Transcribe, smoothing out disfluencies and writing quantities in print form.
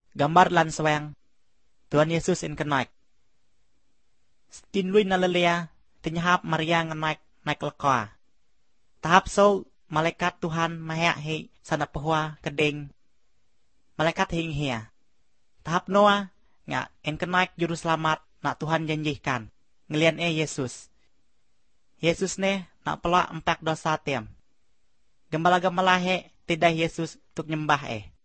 gambar lan swang Tuhan Yesus in kenaik. Stin lui nalalia tinyahap Maria naik lekoa. Tahap so malaikat Tuhan mahyak hi sana pahwa kedeng. Malaikat hing hia. Tahap Noah nga in kenaik juru selamat nak Tuhan janjikan. Ngelian Yesus. Yesus ne nak pelak empak dosa tiam. Gembala-gembala he tidak Yesus tuk nyembah